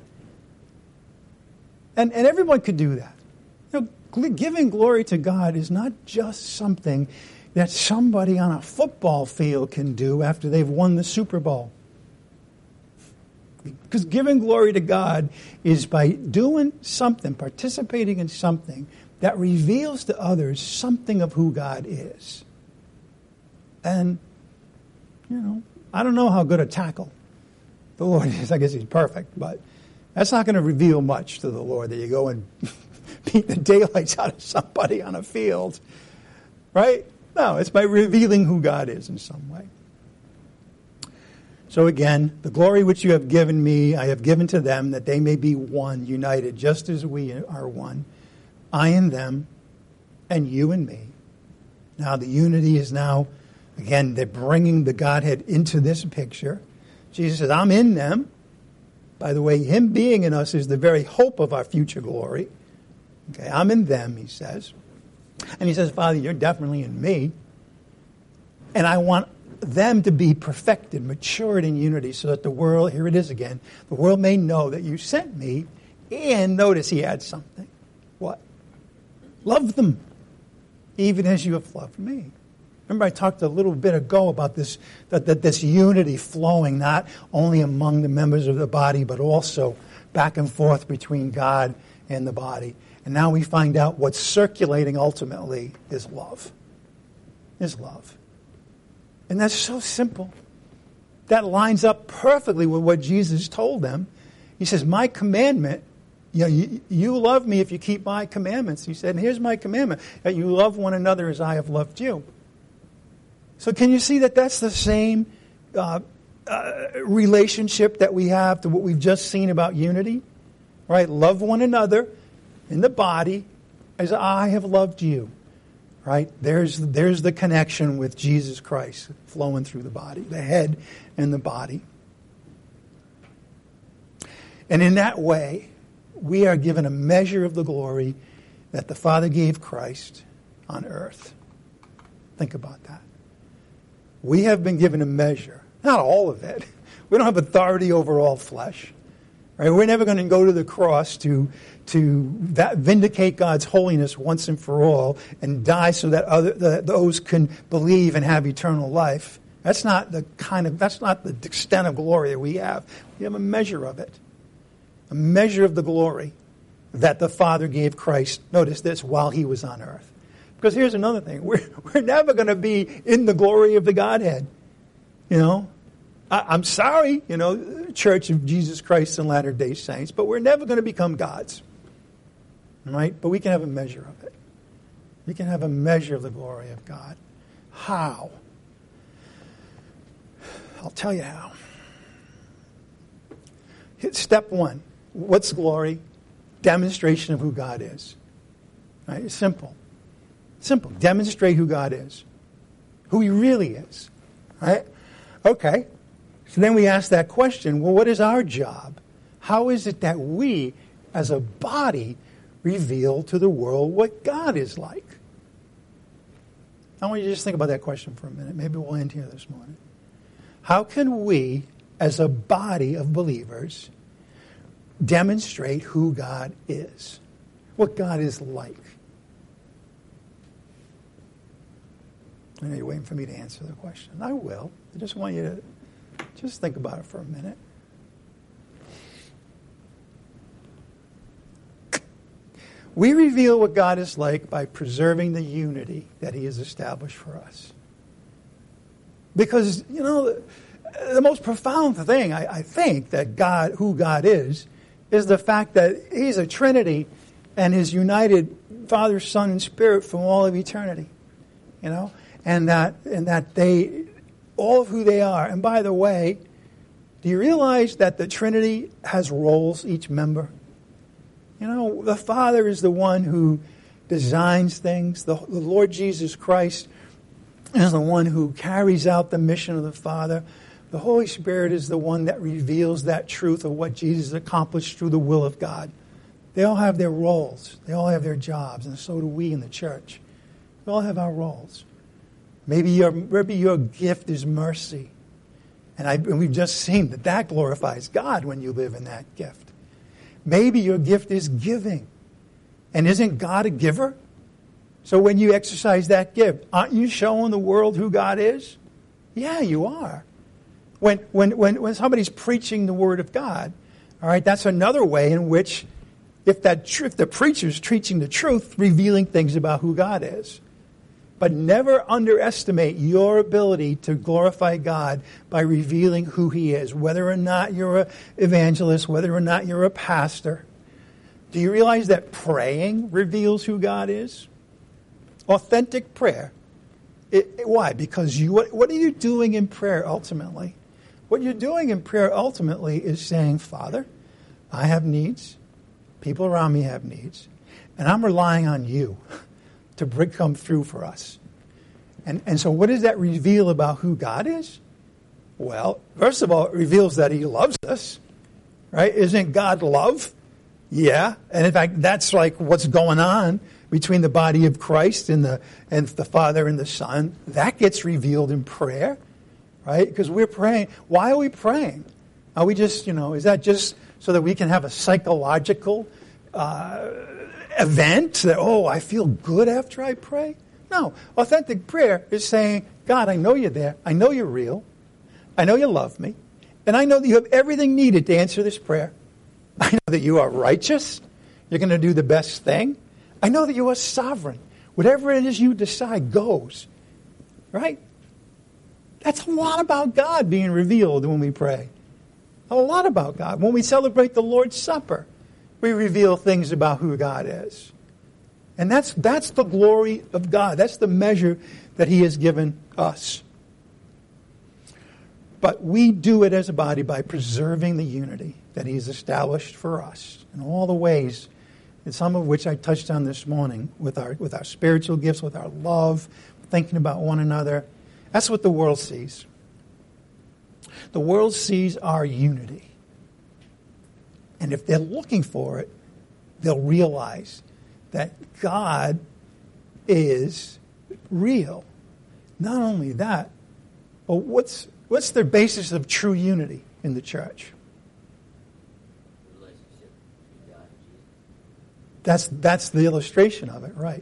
And everyone could do that. Giving glory to God is not just something that somebody on a football field can do after they've won the Super Bowl. Because giving glory to God is by doing something, participating in something that reveals to others something of who God is. And, I don't know how good a tackle the Lord is. I guess he's perfect, but that's not going to reveal much to the Lord that you go and beat the daylights out of somebody on a field, right? No, it's by revealing who God is in some way. So again, the glory which you have given me, I have given to them, that they may be one, united, just as we are one. I and them, and you and me. Now the unity is now, again, they're bringing the Godhead into this picture. Jesus says, I'm in them. By the way, him being in us is the very hope of our future glory. Okay, I'm in them, he says. And he says, Father, you're definitely in me. And I want them to be perfected, matured in unity, so that the world, here it is again, the world may know that you sent me. And notice he adds something. What? Love them, even as you have loved me. Remember I talked a little bit ago about this, that this unity flowing not only among the members of the body, but also back and forth between God and the body. And now we find out what's circulating ultimately is love. Is love. And that's so simple. That lines up perfectly with what Jesus told them. He says, my commandment, you love me if you keep my commandments. He said, and here's my commandment, that you love one another as I have loved you. So can you see that that's the same relationship that we have to what we've just seen about unity? Right? Love one another in the body as I have loved you. Right? There's the connection with Jesus Christ flowing through the body, the head and the body. And in that way, we are given a measure of the glory that the Father gave Christ on earth. Think about that. We have been given a measure, not all of it. We don't have authority over all flesh. Right? We're never going to go to the cross to vindicate God's holiness once and for all and die so that those can believe and have eternal life. That's not the extent of glory that we have. We have a measure of it. A measure of the glory that the Father gave Christ, notice this, while he was on earth. Because here's another thing. We're never going to be in the glory of the Godhead. I'm sorry, Church of Jesus Christ and Latter-day Saints, but we're never going to become gods. Right? But we can have a measure of it. We can have a measure of the glory of God. How? I'll tell you how. Step one. What's glory? Demonstration of who God is. Right? It's simple. Simple. Demonstrate who God is. Who he really is. Right? Okay. So then we ask that question, well, what is our job? How is it that we, as a body, reveal to the world what God is like? I want you to just think about that question for a minute. Maybe we'll end here this morning. How can we, as a body of believers, demonstrate who God is? What God is like? I know you're waiting for me to answer the question. I will. I just want you to just think about it for a minute. We reveal what God is like by preserving the unity that he has established for us. Because, the most profound thing, I think, that who God is the fact that he's a Trinity and is united Father, Son, and Spirit from all of eternity. And that they, all of who they are. And by the way, do you realize that the Trinity has roles, each member? The Father is the one who designs things. The Lord Jesus Christ is the one who carries out the mission of the Father. The Holy Spirit is the one that reveals that truth of what Jesus accomplished through the will of God. They all have their roles. They all have their jobs, and so do we in the church. We all have our roles. Maybe your gift is mercy. And we've just seen that glorifies God when you live in that gift. Maybe your gift is giving. And isn't God a giver? So when you exercise that gift, aren't you showing the world who God is? Yeah, you are. When somebody's preaching the Word of God, all right, that's another way in which, if the preacher's preaching the truth, revealing things about who God is. But never underestimate your ability to glorify God by revealing who he is, whether or not you're an evangelist, whether or not you're a pastor. Do you realize that praying reveals who God is? Authentic prayer. Why? Because what are you doing in prayer ultimately? What you're doing in prayer ultimately is saying, Father, I have needs. People around me have needs. And I'm relying on you to come through for us. And so what does that reveal about who God is? Well, first of all, it reveals that he loves us. Right? Isn't God love? Yeah. And in fact, that's like what's going on between the body of Christ and the Father and the Son. That gets revealed in prayer. Right? Because we're praying. Why are we praying? Are we just, is that just so that we can have a psychological event that, I feel good after I pray? No. Authentic prayer is saying, God, I know you're there. I know you're real. I know you love me. And I know that you have everything needed to answer this prayer. I know that you are righteous. You're going to do the best thing. I know that you are sovereign. Whatever it is you decide goes. Right? That's a lot about God being revealed when we pray. A lot about God. When we celebrate the Lord's Supper, we reveal things about who God is. And that's the glory of God. That's the measure that he has given us. But we do it as a body by preserving the unity that he has established for us in all the ways, and some of which I touched on this morning, with our spiritual gifts, with our love, thinking about one another. That's what the world sees. The world sees our unity. And if they're looking for it, they'll realize that God is real. Not only that, but what's the basis of true unity in the church? Relationship between God and Jesus. That's the illustration of it, right?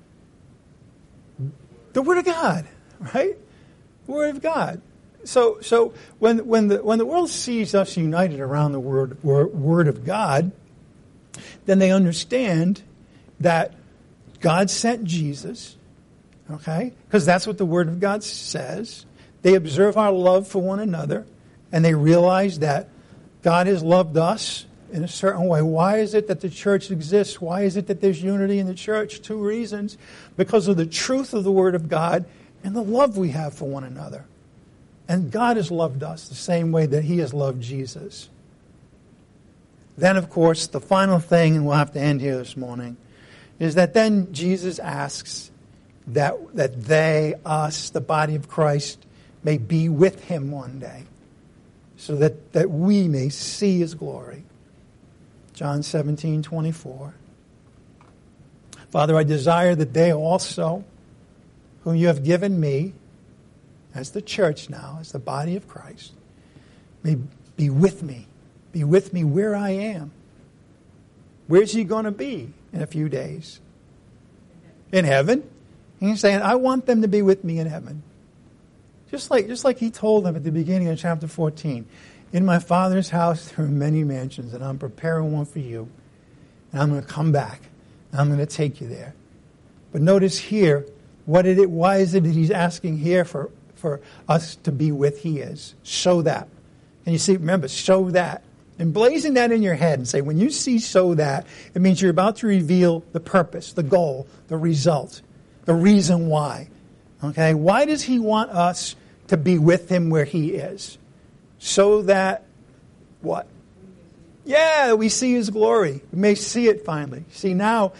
The Word of God, right? The Word of God. So when the world sees us united around the word of God, then they understand that God sent Jesus, okay? Because that's what the Word of God says. They observe our love for one another, and they realize that God has loved us in a certain way. Why is it that the church exists? Why is it that there's unity in the church? 2 reasons. Because of the truth of the Word of God and the love we have for one another. And God has loved us the same way that he has loved Jesus. Then, of course, the final thing, and we'll have to end here this morning, is that then Jesus asks that they, us, the body of Christ, may be with him one day, so that we may see his glory. John 17:24. Father, I desire that they also, whom you have given me, as the church now, as the body of Christ, may be with me. Be with me where I am. Where's he going to be in a few days? In heaven. And he's saying, I want them to be with me in heaven. Just like he told them at the beginning of chapter 14. In my Father's house there are many mansions, and I'm preparing one for you. And I'm going to come back I'm going to take you there. But notice here, why is it that he's asking here for us to be with he is? Show that. And you see, remember, show that. Emblazon that in your head and say, when you see "so that," it means you're about to reveal the purpose, the goal, the result, the reason why. Okay? Why does he want us to be with him where he is? So that what? Yeah, we see his glory. We may see it finally. See, now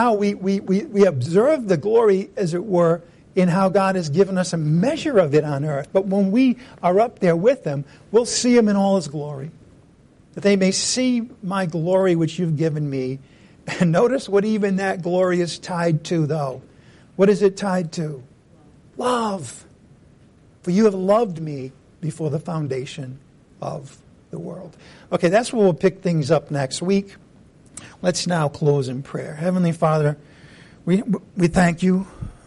we observe the glory, as it were, in how God has given us a measure of it on earth. But when we are up there with him, we'll see him in all his glory. That they may see my glory which you've given me. And notice what even that glory is tied to, though. What is it tied to? Love. For you have loved me before the foundation of the world. Okay, that's where we'll pick things up next week. Let's now close in prayer. Heavenly Father, we thank you.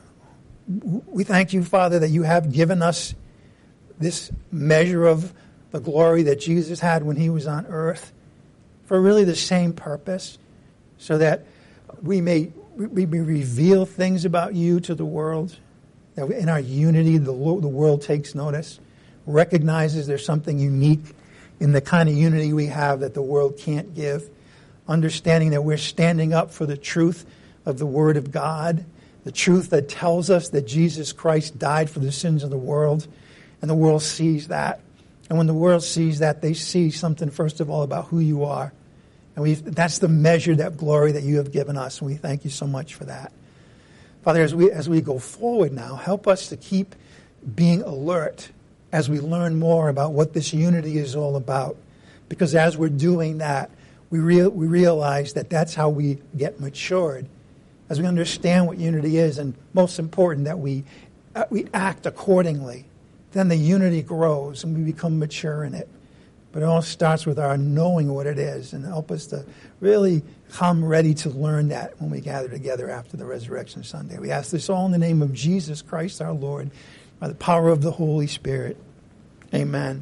We thank you, Father, that you have given us this measure of the glory that Jesus had when he was on earth for really the same purpose, so that we may reveal things about you to the world, that in our unity the world takes notice, recognizes there's something unique in the kind of unity we have that the world can't give, understanding that we're standing up for the truth of the Word of God, the truth that tells us that Jesus Christ died for the sins of the world, and the world sees that. And when the world sees that, they see something, first of all, about who you are. And that's the measure, that glory that you have given us. And we thank you so much for that. Father, as we go forward now, help us to keep being alert as we learn more about what this unity is all about. Because as we're doing that, we realize that that's how we get matured. As we understand what unity is, and most important, that we act accordingly. Then the unity grows and we become mature in it. But it all starts with our knowing what it is, and help us to really come ready to learn that when we gather together after the Resurrection Sunday. We ask this all in the name of Jesus Christ our Lord, by the power of the Holy Spirit. Amen.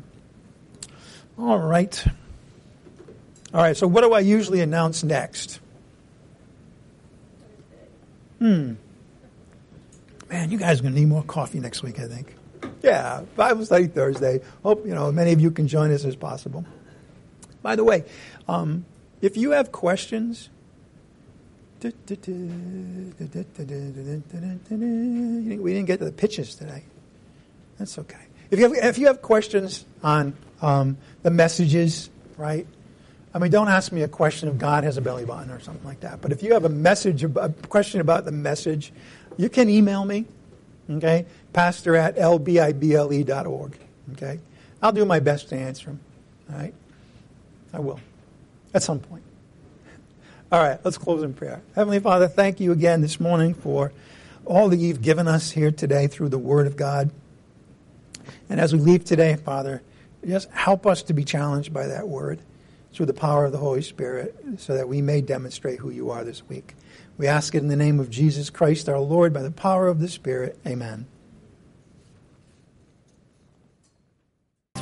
All right. All right, so what do I usually announce next? Man, you guys are going to need more coffee next week, I think. Yeah, Bible study Thursday. Hope many of you can join us as possible. By the way, if you have questions, we didn't get to the pitches today. That's okay. If you have questions on the messages, right? I mean, don't ask me a question if God has a belly button or something like that. But if you have a question about the message, you can email me. Okay, pastor@lbible.org. Okay, I'll do my best to answer them. All right, I will at some point. All right, let's close in prayer. Heavenly Father, thank you again this morning for all that you've given us here today through the Word of God. And as we leave today, Father, just help us to be challenged by that Word through the power of the Holy Spirit, so that we may demonstrate who you are this week. We ask it in the name of Jesus Christ our Lord, by the power of the Spirit. Amen.